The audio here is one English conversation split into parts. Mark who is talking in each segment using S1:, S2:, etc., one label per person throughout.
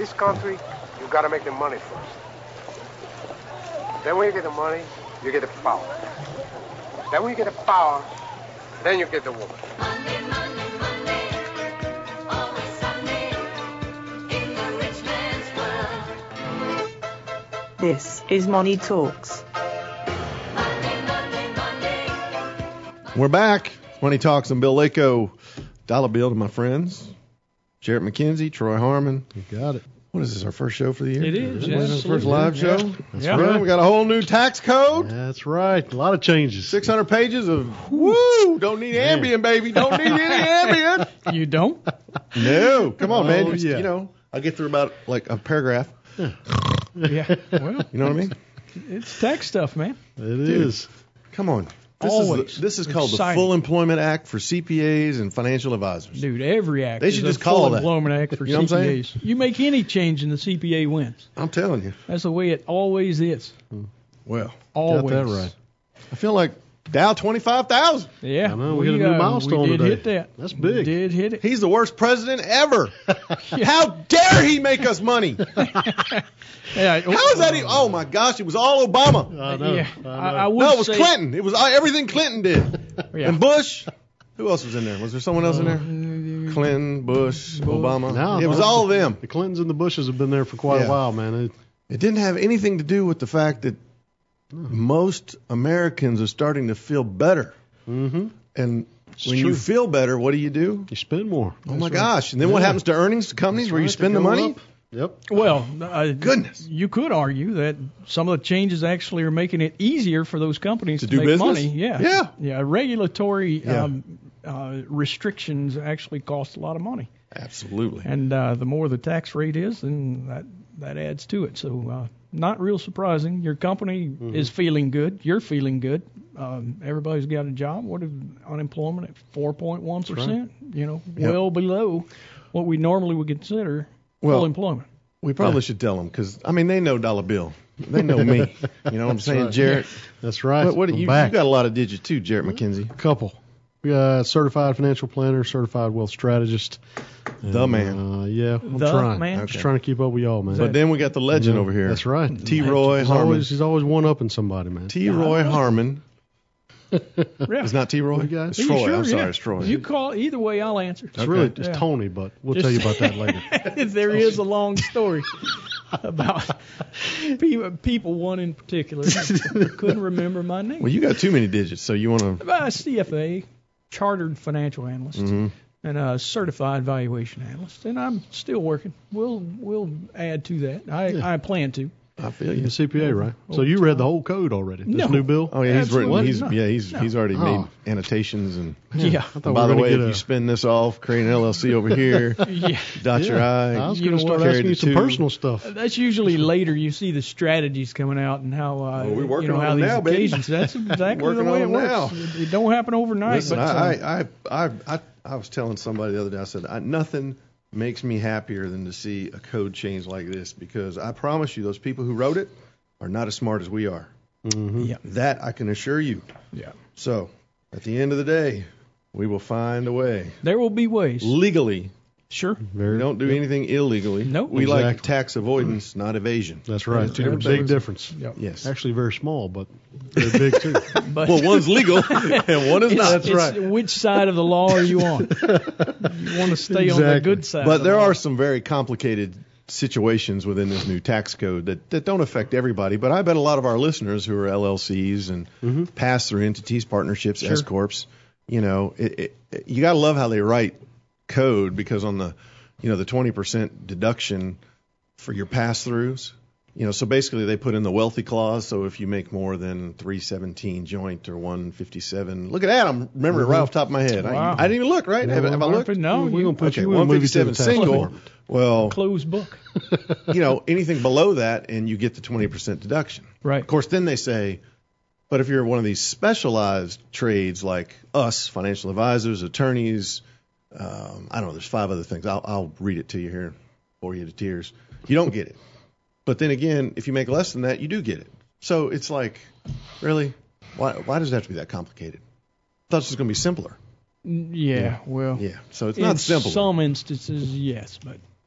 S1: this country, you got to make the money first. Then when you get the money, you get the power. Then when you get the power, then you get the woman.
S2: Monday, Monday, Monday, always Sunday, in the rich man's world.
S3: This is Money Talks.
S2: Monday, Monday, Monday.
S4: We're back. Money Talks. I'm Bill Lako. Dollar bill to my friends. Jarrett McKenzie, Troy Harmon.
S5: You got it.
S4: What is this, our first show for the year?
S6: It is,
S4: This
S6: yes.
S4: our first live show?
S5: That's
S6: Yeah.
S5: right.
S4: We got a whole new tax code.
S5: That's right. A lot of changes.
S4: 600 pages of, woo, don't need Ambien, baby. Don't need any Ambien.
S6: You don't?
S4: No. Come on, man.
S5: Oh, yeah.
S4: You know, I'll get through about like a paragraph.
S6: Yeah. Well,
S4: You know what I mean?
S6: it's tax stuff, man.
S5: It is.
S4: Come on.
S6: Always.
S4: This is called
S6: Exciting.
S4: the Full Employment Act for CPAs and financial advisors.
S6: Dude, every act
S4: They should
S6: is
S4: just
S6: a
S4: call
S6: full
S4: it that.
S6: employment act for
S4: You know what I'm saying?
S6: CPAs. You make any change and the CPA wins.
S4: I'm telling you.
S6: That's the way it always is.
S4: Well,
S6: Always.
S5: Got that right.
S4: I feel like Dow 25,000.
S6: Yeah.
S5: I know, we hit a new milestone
S6: We did
S5: today.
S6: hit that.
S5: That's big.
S6: We did hit it.
S4: He's the worst president ever. How dare he make us money?
S6: Yeah.
S4: How is that? Oh my gosh! It was all Obama.
S5: I know.
S6: Yeah.
S5: I know.
S6: I would
S4: No, it was
S6: say,
S4: Clinton. It was everything Clinton did.
S6: Yeah.
S4: And Bush. Who else was in there? Was there someone else in there? Clinton, Bush, Obama.
S5: No,
S4: It was
S5: no.
S4: all of them.
S5: The Clintons and the Bushes have been there for quite
S4: Yeah.
S5: a while, man.
S4: It didn't have anything to do with the fact that most Americans are starting to feel better.
S5: Mm-hmm.
S4: And
S5: It's
S4: when
S5: true.
S4: you feel better, what do? You
S5: spend more.
S4: Oh my gosh! And then what
S5: Yeah.
S4: happens to earnings to companies where you
S5: Right,
S4: spend
S5: they
S4: the
S5: go
S4: money?
S5: up. Yep.
S6: Well,
S4: Goodness.
S6: you could argue that some of the changes actually are making it easier for those companies
S4: To
S6: to
S4: do
S6: make
S4: business?
S6: money. Yeah.
S4: Yeah.
S6: Regulatory
S4: Yeah.
S6: restrictions actually cost a lot of money,
S4: Absolutely.
S6: and the more the tax rate is, then that adds to it. So not real surprising. Your company is feeling good. You're feeling good. Everybody's got a job. What is unemployment at 4.1%? You know,
S4: Yep.
S6: well below what we normally would consider
S4: Well,
S6: full employment.
S4: We probably should tell them because, I mean, they know Dollar Bill. They know me. You know what I'm saying,
S5: right.
S4: Jarrett?
S5: That's right.
S4: What
S5: I'm
S4: you
S5: back.
S4: got a lot of digits too, Jarrett McKenzie.
S5: A couple. We got certified financial planner, certified wealth strategist.
S4: The man.
S5: Yeah, I'm
S6: The
S5: trying.
S6: man?
S5: I'm just trying to keep up with y'all, man.
S4: But then we got the legend over here.
S5: That's right.
S4: T. Roy
S5: He's
S4: Harmon.
S5: always one-upping somebody, man.
S4: T. Roy Harmon.
S6: Yeah.
S4: It's not T. Roy?
S5: We got-
S4: It's
S5: Are you
S4: Troy.
S6: Sure,
S4: I'm sorry,
S6: yeah.
S4: it's Troy.
S6: You call either way, I'll answer.
S5: It's really
S4: Okay.
S5: just
S6: Yeah.
S5: Tony, but we'll tell you about that later.
S6: There is a long story about people, one in particular, couldn't remember my name.
S4: Well, you got too many digits, so you want to.
S6: A CFA, chartered financial analyst, and a certified valuation analyst, and I'm still working. We'll add to that. I plan to.
S4: I feel
S5: You're
S4: you.
S5: a CPA, right? So you read the whole code already. This
S6: No.
S5: new bill?
S4: Oh yeah, he's written.
S6: Absolutely
S4: He's
S6: not.
S4: he's already
S5: Oh.
S4: made annotations and.
S6: Yeah.
S5: I thought
S4: By
S5: we
S4: the
S5: were
S4: way,
S5: gonna
S4: if
S5: get
S4: you spin this off, create an LLC over here,
S6: Yeah.
S4: dot your I.
S5: I was
S6: You
S5: going to
S6: know
S5: start
S6: what?
S5: asking you some
S4: Carried it to-
S5: personal stuff.
S6: That's usually later. You see the strategies coming out and how
S4: we're working
S6: how
S4: on them
S6: these
S4: now, baby.
S6: occasions. That's exactly
S4: Working
S6: the way
S4: on
S6: it
S4: them
S6: works.
S4: now.
S6: It don't happen overnight.
S4: Listen,
S6: but,
S4: I was telling somebody the other day. I said nothing makes me happier than to see a code change like this because I promise you, those people who wrote it are not as smart as we are.
S6: yeah,
S4: That I can assure you.
S6: yeah.
S4: So, at the end of the day, we will find a way
S6: There will be ways.
S4: legally.
S6: Sure.
S4: We don't do anything illegally.
S6: Nope.
S4: We like
S5: Exactly.
S4: tax avoidance, not evasion.
S5: That's right.
S4: Two
S5: There's a
S4: different
S5: big
S4: things.
S5: difference.
S6: Yep.
S4: Yes.
S5: Actually, very small, but they're big too.
S6: But
S4: Well, one's legal and one is not.
S6: it's which side of the law are you on? You want to stay on the
S5: Exactly.
S6: good side.
S4: But
S6: of the
S4: there
S6: law.
S4: are some very complicated situations within this new tax code that don't affect everybody. But I bet a lot of our listeners who are LLCs and pass-through entities, partnerships, S corps, you know, you got to love how they write code because on the 20% deduction for your pass-throughs. You know, so basically they put in the wealthy clause. So if you make more than 317 joint or 157, look at that. I'm remembering it right off the top of my head.
S6: Wow.
S4: I didn't even look, right? Have I looked?
S6: No,
S5: We're going to put
S4: Okay,
S5: you in movie to the
S4: 157
S5: tax
S4: single.
S5: department.
S4: Well,
S6: closed book.
S4: you know, anything below that and you get the 20% deduction.
S6: Right.
S4: Of course, then they say, but if you're one of these specialized trades like us, financial advisors, attorneys, I don't know, there's 5 other things. I'll read it to you here, bore you to tears. You don't get it. But then again, if you make less than that, you do get it. So it's like, really? Why does it have to be that complicated? I thought it was going to be simpler.
S6: Yeah, well.
S4: Yeah, so it's
S6: in
S4: not simple.
S6: some instances, yes, but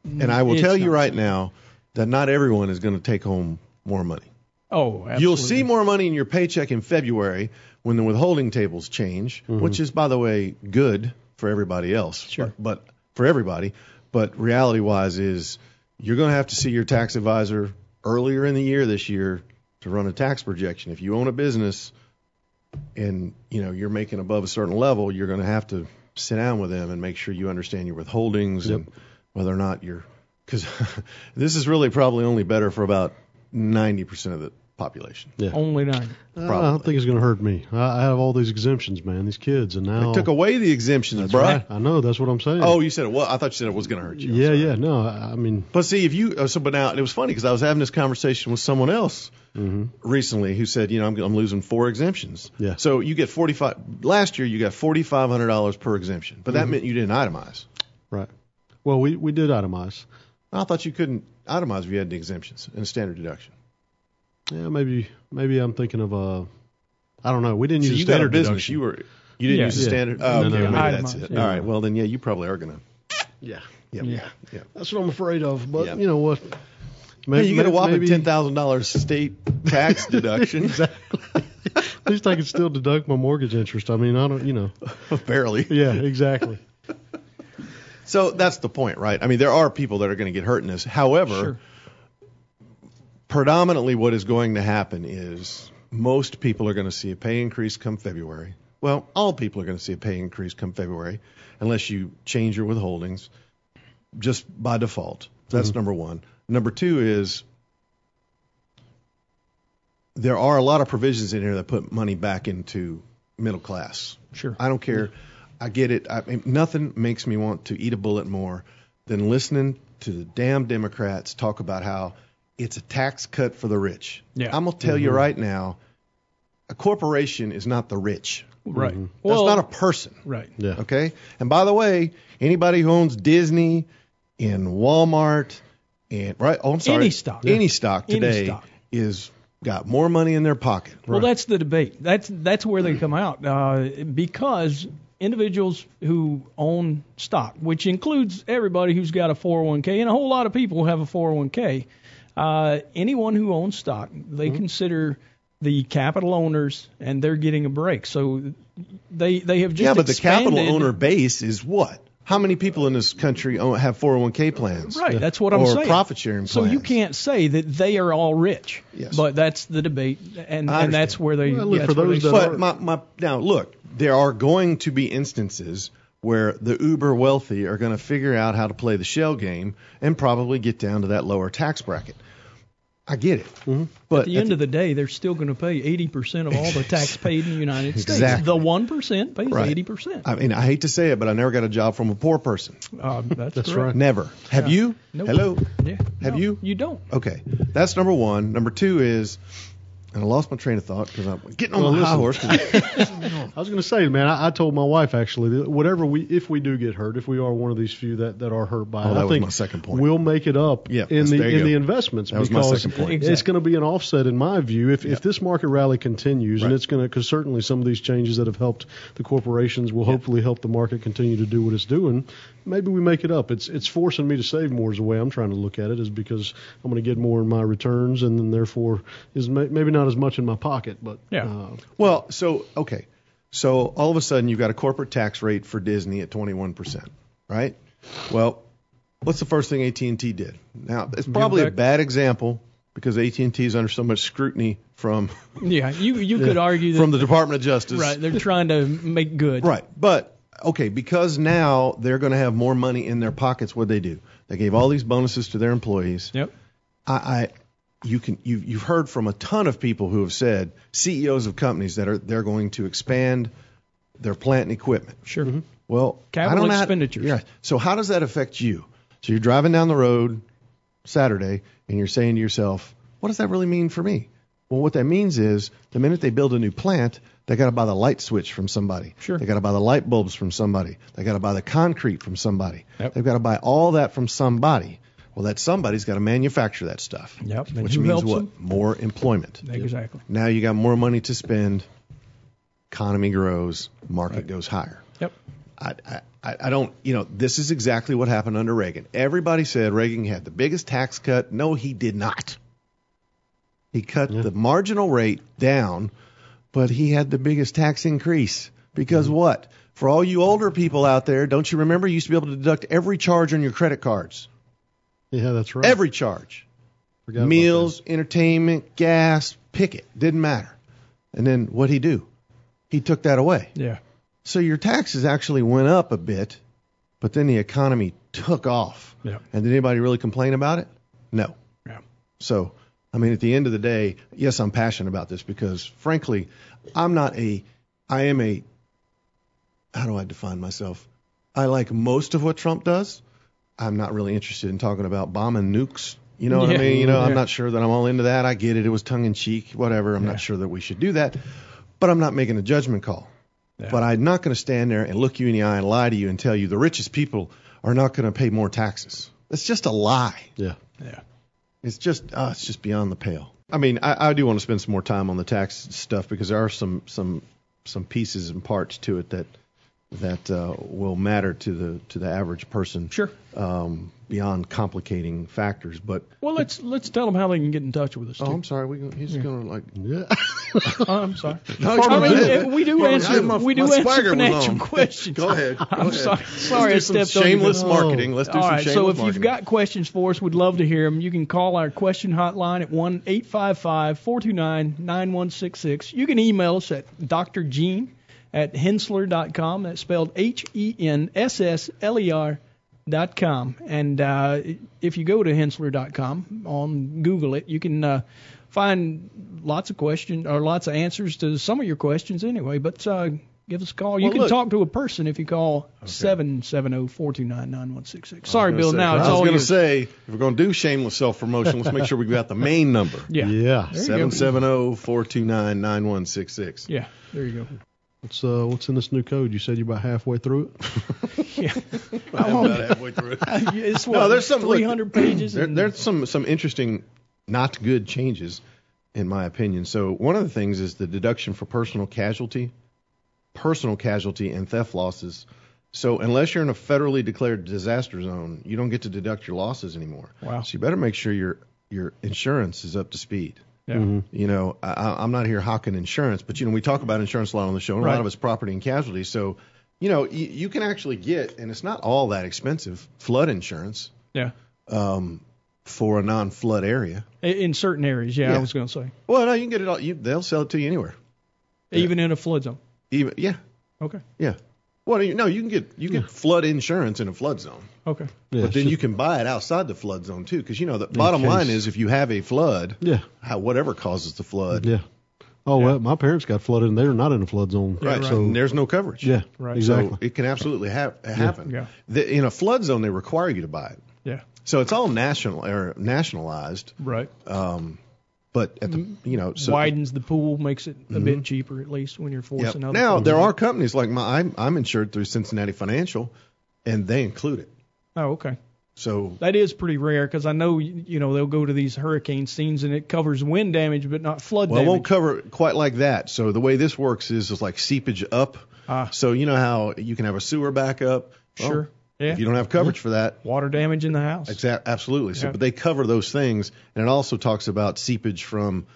S4: And I will
S6: It's
S4: tell you
S6: not
S4: right now that not everyone is going to take home more money.
S6: Oh, absolutely.
S4: You'll see more money in your paycheck in February when the withholding tables change, which is, by the way, good for everybody else.
S6: Sure.
S4: But for everybody. But reality-wise is you're going to have to see your tax advisor earlier in the year this year to run a tax projection. If you own a business and you're making above a certain level, you're going to have to sit down with them and make sure you understand your withholdings and whether or not you're – because this is really probably only better for about 90% of the population.
S5: Yeah.
S6: Only 9.
S5: I don't think it's going to hurt me. I have all these exemptions, man, these kids, and now
S4: They took away the exemptions,
S5: That's
S4: bro.
S5: right. I know. That's what I'm saying.
S4: Oh, you said it. Well, I thought you said it was going to hurt you. I'm sorry.
S5: yeah. No, I mean,
S4: But see, if you but now it was funny because I was having this conversation with someone else recently who said, I'm losing 4 exemptions.
S5: Yeah.
S4: So you get last year you got $4,500 per exemption, but that meant you didn't itemize.
S5: right. Well, we did itemize.
S4: I thought you couldn't itemize if you had the exemptions and a standard deduction.
S5: Yeah, maybe I'm thinking of I don't know. We didn't
S4: So
S5: use
S4: you
S5: a
S4: got a
S5: standard
S4: business.
S5: deduction.
S4: You didn't
S6: Yeah.
S4: use the
S5: Yeah.
S4: standard.
S5: No,
S4: Oh, okay,
S5: no,
S4: maybe
S5: no.
S4: that's it.
S6: Itemized,
S4: All right. Well, then you probably are gonna.
S5: Yeah.
S4: Yeah.
S5: That's what I'm afraid of. But
S4: Yeah.
S5: you know what?
S4: Hey, you get a whopping
S5: maybe-
S4: $10,000 state tax deduction.
S5: Exactly. At least I can still deduct my mortgage interest. I mean, I don't.
S4: Barely.
S5: Yeah, exactly.
S4: So that's the point, right? I mean, there are people that are going to get hurt in this. However,
S6: Sure.
S4: predominantly what is going to happen is most people are going to see a pay increase come February. Well, all people are going to see a pay increase come February unless you change your withholdings just by default. That's number one. Number two is there are a lot of provisions in here that put money back into middle class.
S6: Sure.
S4: I don't care. I get it. Nothing makes me want to eat a bullet more than listening to the damn Democrats talk about how it's a tax cut for the rich.
S6: Yeah.
S4: I'm going to tell you right now, a corporation is not the rich.
S6: Right.
S4: That's not a person.
S6: Right.
S5: Yeah.
S4: Okay? And by the way, anybody who owns Disney and Walmart and
S6: Any stock.
S4: Any stock
S6: Any
S4: today
S6: stock.
S4: is got more money in their pocket.
S6: Well, that's the debate. That's where they come out because individuals who own stock, which includes everybody who's got a 401k, and a whole lot of people have a 401k. Anyone who owns stock, they consider the capital owners, and they're getting a break. So they have just
S4: but the capital
S6: expanded-
S4: owner base is what? How many people in this country have 401k plans?
S6: Right, that's what I'm
S4: or
S6: saying.
S4: Or profit sharing plans.
S6: So you can't say that they are all rich.
S4: Yes.
S6: But that's the debate, and
S4: I
S6: that's where they.
S5: Well, look,
S6: that's
S5: for
S6: where
S5: those
S6: they
S5: that
S6: start.
S4: But now look, there are going to be instances where the uber wealthy are going to figure out how to play the shell game and probably get down to that lower tax bracket. I get it. But
S6: At the end of the day, they're still going to pay 80% of all the tax paid in the United States.
S4: Exactly.
S6: The 1% pays
S4: Right.
S6: 80%.
S4: I mean, I hate to say it, but I never got a job from a poor person.
S6: That's
S5: That's
S6: correct.
S5: right.
S4: Never. Have you?
S6: Nope.
S4: Hello?
S6: Yeah.
S4: Have
S6: No,
S4: you?
S6: You don't.
S4: Okay. That's number one. Number two is, and I lost my train of thought because I'm getting on
S5: Well,
S4: my high
S5: listen.
S4: horse.
S5: I was going to say, man, I told my wife actually that if we do get hurt, if we are one of these few that are hurt by
S4: Oh,
S5: it,
S4: that
S5: I
S4: was
S5: think
S4: my second point.
S5: we'll make it up
S4: Yeah,
S5: in
S4: there you go.
S5: the investments
S4: That was my
S5: because
S4: second point.
S5: it's
S6: Exactly.
S5: going to be an offset in my view if this market rally continues, and
S4: Right.
S5: it's going to because certainly some of these changes that have helped the corporations will hopefully help the market continue to do what it's doing. Maybe we make it up. It's forcing me to save more is the way I'm trying to look at it, is because I'm going to get more in my returns, and then therefore is maybe not as much in my pocket, but
S6: Yeah.
S4: Well, okay. So all of a sudden you've got a corporate tax rate for Disney at 21%, right? Well, what's the first thing AT&T did? Now, it's probably a
S6: back-
S4: bad example because AT&T is under so much scrutiny from
S6: Yeah. You could argue that.
S4: from the Department of Justice.
S6: Right. They're trying to make good.
S4: Right. But, okay, because now they're going to have more money in their pockets, what'd they do? They gave all these bonuses to their employees.
S6: Yep.
S4: You've heard from a ton of people who have said, CEOs of companies that they're going to expand their plant and equipment.
S6: Sure.
S4: Well,
S6: Capital
S4: I don't know
S6: expenditures.
S4: Yeah. So how does that affect you? So you're driving down the road Saturday and you're saying to yourself, what does that really mean for me? Well, what that means is the minute they build a new plant, they got to buy the light switch from somebody.
S6: Sure.
S4: They got to buy the light bulbs from somebody. They got to buy the concrete from somebody.
S6: Yep.
S4: They've got to buy all that from somebody. Well, that somebody's got to manufacture that stuff.
S6: Yep. And
S4: Which
S6: who
S4: means
S6: helps
S4: what?
S6: them?
S4: More employment.
S6: Exactly.
S4: Now you got more money to spend. Economy grows. Market goes higher.
S6: Yep.
S4: I don't, this is exactly what happened under Reagan. Everybody said Reagan had the biggest tax cut. No, he did not. He cut the marginal rate down, but he had the biggest tax increase. Because what? For all you older people out there, don't you remember you used to be able to deduct every charge on your credit cards?
S5: Yeah, that's right.
S4: Every charge.
S5: Forgot about
S4: Meals, entertainment, gas, pick it. Didn't matter. And then what'd he do? He took that away.
S6: Yeah.
S4: So your taxes actually went up a bit, but then the economy took off.
S6: Yeah.
S4: And did anybody really complain about it? No.
S6: Yeah.
S4: So, I mean, at the end of the day, yes, I'm passionate about this because, frankly, I am a, how do I define myself? I like most of what Trump does. I'm not really interested in talking about bombing nukes. You know what I
S6: Yeah.
S4: mean?
S6: Yeah.
S4: I'm not sure that I'm all into that. I get it. It was tongue in cheek, whatever. I'm not sure that we should do that. But I'm not making a judgment call.
S6: Yeah.
S4: But I'm not going to stand there and look you in the eye and lie to you and tell you the richest people are not going to pay more taxes. That's just a lie.
S5: Yeah.
S6: Yeah.
S4: It's just beyond the pale. I mean, I do want to spend some more time on the tax stuff because there are some pieces and parts to it that will matter to the average person.
S6: Sure.
S4: Beyond complicating factors, but
S6: Well, let's tell them how they can get in touch with us.
S4: oh,
S6: Too.
S4: I'm sorry. He's going to like.
S5: Yeah.
S6: I'm sorry.
S4: No,
S6: I
S4: go
S6: mean,
S4: ahead.
S6: we do
S4: Pardon me.
S6: answer
S4: My
S6: financial
S4: swagger was on.
S6: questions.
S4: Go ahead.
S6: I'm sorry. Sorry, I
S4: Let's do some
S6: stepped on you.
S4: shameless marketing. Let's do
S6: All
S4: some
S6: right,
S4: shameless
S6: so if
S4: marketing.
S6: you've got questions for us, we'd love to hear them. You can call our question hotline at 1-855-429-9166. You can email us at drgene@hensler.com. That's spelled HENSSLER.com. And if you go to hensler.com on Google it, you can find lots of questions or lots of answers to some of your questions anyway. But give us a call. You
S4: Well,
S6: can
S4: look.
S6: talk to a person if you call 770-429-9166. Sorry, Bill. Now
S4: I
S6: it's
S4: was
S6: all
S4: going to
S6: yours.
S4: say, if we're going to do shameless self-promotion, let's make sure we got the main number.
S6: Yeah.
S5: Yeah.
S6: There you go.
S4: 770-429-9166.
S6: Yeah. There you go.
S5: What's in this new code? You said you're about halfway through it.
S6: Yeah.
S4: I'm about halfway through it.
S6: It's what,
S4: No, there's some
S6: 300 pages. and-
S4: There's some interesting, not good changes, in my opinion. So one of the things is the deduction for personal casualty, and theft losses. So unless you're in a federally declared disaster zone, you don't get to deduct your losses anymore.
S6: Wow.
S4: So you better make sure your insurance is up to speed.
S6: Yeah.
S4: I'm not here hawking insurance, but we talk about insurance a lot on the show, and a
S6: Right.
S4: lot of it's property and casualty. So, you can actually get, and it's not all that expensive, flood insurance
S6: Yeah.
S4: for a non-flood area.
S6: In certain areas, yeah, I
S4: Yeah.
S6: was going to say.
S4: Well, no, you can get it all. They'll sell it to you anywhere.
S6: Even in a flood zone.
S4: Even
S6: Okay.
S4: yeah. Well, you can get flood insurance in a flood zone,
S6: Okay.
S5: Yeah,
S4: but then
S5: it's
S4: you can buy it outside the flood zone too, because the bottom
S5: case.
S4: line is if you have a flood,
S5: Yeah.
S4: whatever causes the flood,
S5: Yeah. Oh,
S6: Yeah.
S5: well, my parents got flooded and they're not in a flood zone.
S4: right?
S5: So,
S4: And there's no coverage.
S5: yeah,
S6: Right.
S5: exactly.
S4: So it can absolutely happen.
S6: Yeah.
S4: In a flood zone, they require you to buy it.
S6: Yeah.
S4: So it's all nationalized.
S6: Right.
S4: But at the so
S6: Widens the pool, makes it a bit cheaper at least when you're
S4: yep.
S6: forcing other
S4: Now
S6: things.
S4: there are companies like I'm insured through Cincinnati Financial, and they include it.
S6: Oh, okay.
S4: So
S6: That is pretty rare because I know they'll go to these hurricane scenes and it covers wind damage but not flood
S4: well, it
S6: damage.
S4: won't cover it quite like that. So the way this works is like seepage up.
S6: Ah.
S4: So you know how you can have a sewer backup. Well,
S6: Sure. Yeah.
S4: If you don't have coverage for that,
S6: Water damage in the house.
S4: absolutely. So,
S6: Yeah.
S4: but they cover those things, and it also talks about seepage from,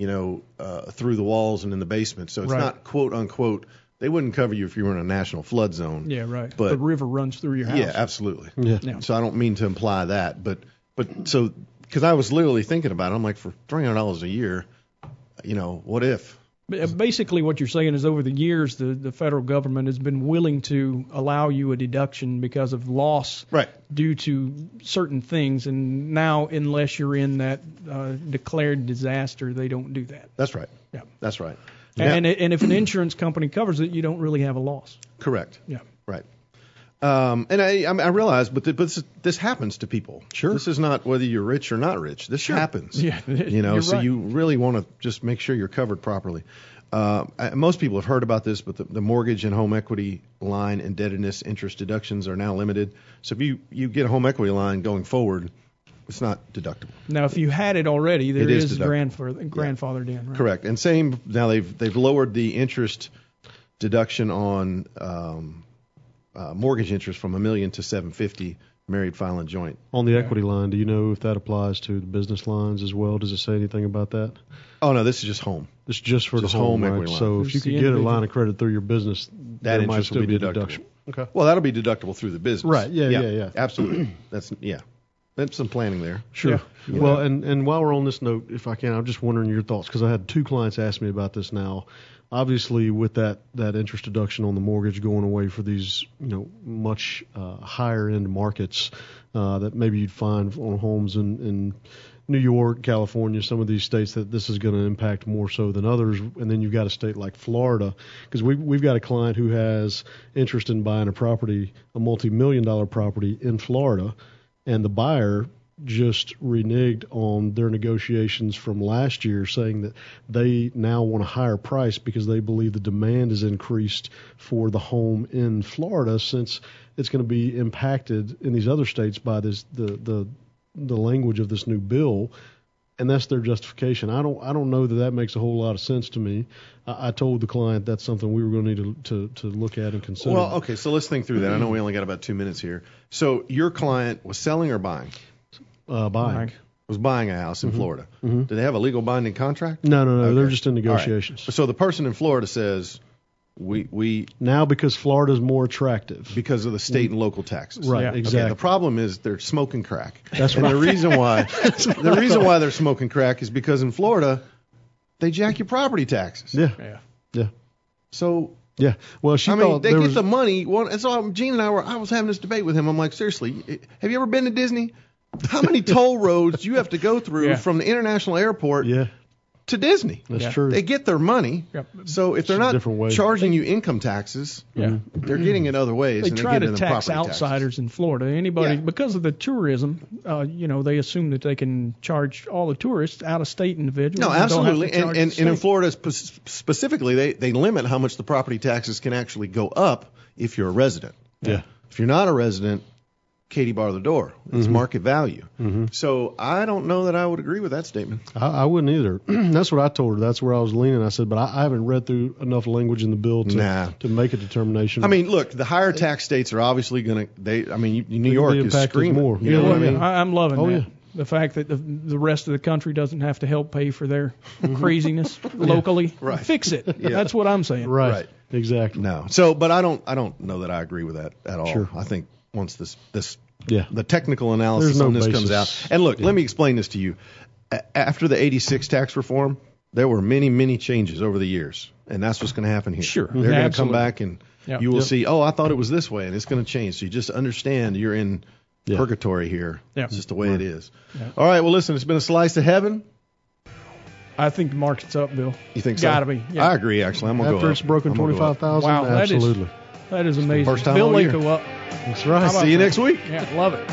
S4: through the walls and in the basement. So it's
S6: Right.
S4: not quote unquote. They wouldn't cover you if you were in a national flood zone.
S6: Yeah, right.
S4: But
S6: the river runs through your house.
S4: yeah, absolutely.
S5: Yeah.
S6: Yeah.
S4: So I don't mean to imply that, but so because I was literally thinking about it, I'm like, for $300 a year, what if?
S6: Basically, what you're saying is over the years, the federal government has been willing to allow you a deduction because of loss
S4: Right.
S6: due to certain things. And now, unless you're in that declared disaster, they don't do that.
S4: That's right.
S6: Yeah.
S4: That's right.
S6: And if an insurance company covers it, you don't really have a loss.
S4: Correct.
S6: Yeah.
S4: Right. And I realize, but this happens to people.
S5: Sure.
S4: This is not whether you're rich or not rich. This happens.
S6: Yeah,
S4: So
S6: you're right.
S4: you really want to just make sure you're covered properly. Most people have heard about this, but the mortgage and home equity line indebtedness interest deductions are now limited. So if you get a home equity line going forward, it's not deductible.
S6: Now, if you had it already, there
S4: It is
S6: is
S4: deductible.
S6: grandfathered in, right?
S4: Correct. And same now they've lowered the interest deduction on mortgage interest from $1 million to $750,000 married filing joint.
S5: On the equity line, do you know if that applies to the business lines as well? Does it say anything about that?
S4: Oh no, this is just home.
S5: It's just for
S4: Just
S5: the home,
S4: home
S5: right?
S4: equity line.
S5: So if
S6: Just
S5: you
S6: the
S5: could get a
S6: individual.
S5: line of credit through your business,
S4: That
S5: there might
S4: interest
S5: still
S4: will be
S5: be a
S4: deductible.
S5: deduction. Okay.
S4: Well, that'll be deductible through the business.
S5: Right, yeah.
S4: Absolutely. That's some planning there.
S5: Sure.
S6: Yeah.
S5: Well, and while we're on this note, if I can, I'm just wondering your thoughts because I had 2 clients ask me about this now. Obviously, with that interest deduction on the mortgage going away for these, much higher end markets that maybe you'd find on homes in New York, California, some of these states that this is going to impact more so than others. And then you've got a state like Florida, because we've got a client who has interest in buying a property, a multi-million-dollar property in Florida, and the buyer just reneged on their negotiations from last year, saying that they now want a higher price because they believe the demand is increased for the home in Florida, since it's going to be impacted in these other states by this the language of this new bill, and that's their justification. I don't know that makes a whole lot of sense to me. I told the client that's something we were going to need to look at and consider.
S4: Well, okay, so let's think through that. I know we only got about 2 minutes here. So your client was selling or buying?
S5: Buying.
S4: Was buying a house in Florida. Do they have a legal binding contract?
S5: No,
S4: Okay.
S5: they're just in
S4: All right.
S5: negotiations.
S4: So the person in Florida says, we
S5: Now because Florida's more attractive.
S4: because of the state and local taxes.
S5: Right,
S6: Yeah.
S4: Okay,
S5: exactly.
S4: the problem is they're smoking crack.
S5: That's
S4: and
S5: right.
S4: the reason why they're smoking crack is because in Florida they jack your property taxes.
S5: Yeah.
S4: So
S5: Yeah. Well, she
S4: I mean,
S5: thought
S4: they
S5: there
S4: get
S5: was,
S4: the money. Well, and so Gene and I was having this debate with him. I'm like, seriously, have you ever been to Disney? How many toll roads do you have to go through
S6: Yeah.
S4: from the international airport
S5: Yeah,
S4: to Disney?
S5: that's
S6: Yeah.
S5: true.
S4: They get their money.
S6: Yep.
S4: So if they're
S5: It's a
S4: not
S5: different way.
S4: charging you income taxes,
S6: Yeah.
S4: they're getting it other ways.
S6: They
S4: and
S6: try
S4: they're
S6: to
S4: getting them
S6: tax
S4: property
S6: outsiders in Florida. Anybody,
S4: Yeah.
S6: because of the tourism, they assume that they can charge all the tourists out of state individuals.
S4: No,
S6: and don't have to
S4: absolutely.
S6: charge
S4: And
S6: the
S4: in
S6: state.
S4: Florida specifically, they limit how much the property taxes can actually go up if you're a resident.
S5: Yeah.
S4: If you're not a resident, Katie bar the door. It's market value. So I don't know that I would agree with that statement.
S5: I wouldn't either. That's what I told her. That's where I was leaning. I said, but I haven't read through enough language in the bill to make a determination.
S4: I mean, look, the higher tax states are obviously going to. New York
S5: the
S4: is
S5: impact is
S4: screaming.
S5: more.
S4: You know
S5: Yeah,
S4: what I
S5: yeah.
S4: mean?
S6: I'm loving
S5: Oh,
S6: that.
S5: yeah.
S6: The fact that the rest of the country doesn't have to help pay for their craziness locally.
S4: Right.
S6: Fix it.
S4: Yeah.
S6: That's what I'm saying.
S5: right.
S4: Right.
S5: Exactly.
S4: No. So, but I don't know that I agree with that at all.
S5: Sure.
S4: I think once the
S5: Yeah.
S4: technical analysis
S5: There's no
S4: on this
S5: basis.
S4: comes out. And look, let me explain this to you. After the 86 tax reform, there were many, many changes over the years. And that's what's going to happen here.
S6: Sure.
S4: They're going to come
S6: Absolutely.
S4: back and
S6: Yeah.
S4: you will
S5: Yep.
S4: see, I thought it was this way, and it's going to change. So you just understand you're in purgatory here.
S6: Yeah.
S4: It's just the way it is.
S6: Yeah.
S4: All right, well, listen, it's been a slice of heaven.
S6: I think the market's up, Bill.
S4: You think so?
S6: Gotta be. Yeah.
S4: I agree, actually. I'm going to go
S5: After
S4: up.
S5: it's broken
S4: I'm gonna go up.
S5: 25,000,
S6: Wow, that is-
S5: absolutely.
S6: That is amazing.
S4: first time
S6: Bill
S4: all year.
S6: Lako up.
S5: That's right.
S6: How about
S4: See you
S6: that?
S4: next week.
S6: Yeah, love it.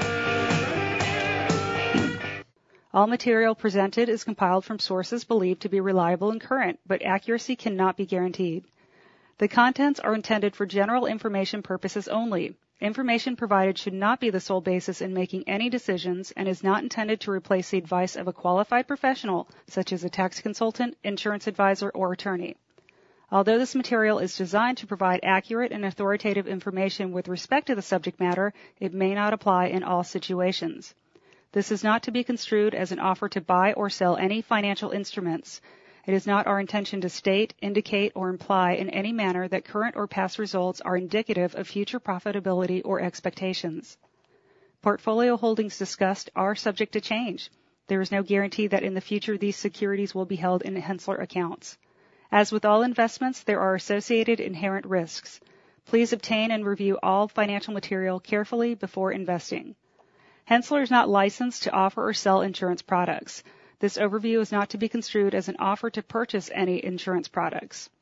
S7: All material presented is compiled from sources believed to be reliable and current, but accuracy cannot be guaranteed. The contents are intended for general information purposes only. Information provided should not be the sole basis in making any decisions and is not intended to replace the advice of a qualified professional, such as a tax consultant, insurance advisor, or attorney. Although this material is designed to provide accurate and authoritative information with respect to the subject matter, it may not apply in all situations. This is not to be construed as an offer to buy or sell any financial instruments. It is not our intention to state, indicate, or imply in any manner that current or past results are indicative of future profitability or expectations. Portfolio holdings discussed are subject to change. There is no guarantee that in the future these securities will be held in Hensler accounts. As with all investments, there are associated inherent risks. Please obtain and review all financial material carefully before investing. Hensler is not licensed to offer or sell insurance products. This overview is not to be construed as an offer to purchase any insurance products.